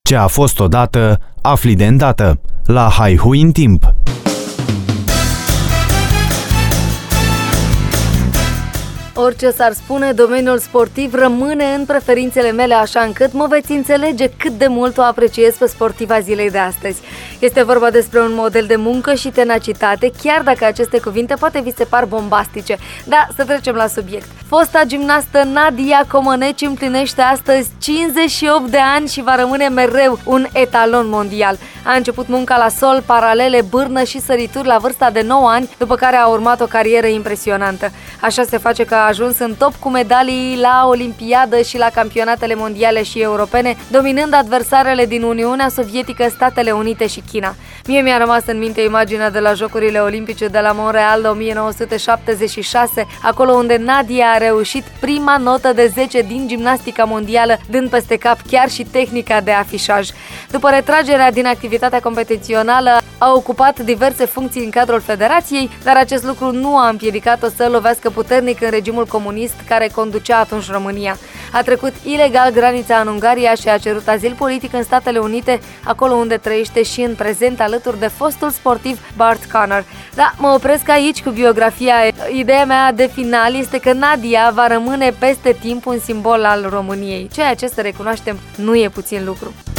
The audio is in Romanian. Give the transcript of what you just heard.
Ce a fost odată, afli de îndată. La Haihui în timp. Orice s-ar spune, domeniul sportiv rămâne în preferințele mele, așa încât mă veți înțelege cât de mult o apreciez pe sportiva zilei de astăzi. Este vorba despre un model de muncă și tenacitate, chiar dacă aceste cuvinte poate vi se par bombastice. Dar să trecem la subiect. Fosta gimnastă Nadia Comăneci împlinește astăzi 58 de ani și va rămâne mereu un etalon mondial. A început munca la sol, paralele, bârnă și sărituri la vârsta de 9 ani, după care a urmat o carieră impresionantă. Așa se face că a ajuns în top cu medalii la Olimpiadă și la campionatele mondiale și europene, dominând adversarele din Uniunea Sovietică, Statele Unite și China. Mie mi-a rămas în minte imaginea de la Jocurile Olimpice de la Montreal 1976, acolo unde Nadia a reușit prima notă de 10 din gimnastica mondială, dând peste cap chiar și tehnica de afișaj. După retragerea din activitatea competițională, a ocupat diverse funcții în cadrul federației, dar acest lucru nu a împiedicat-o să lovească puternic în regimul comunist care conducea atunci România. A trecut ilegal granița în Ungaria și a cerut azil politic în Statele Unite, acolo unde trăiește și în prezent alături de fostul sportiv Bart Conner. Da, mă opresc aici cu biografia. Ideea mea de final este că Nadia va rămâne peste timp un simbol al României, ceea ce, să recunoaștem, nu e puțin lucru.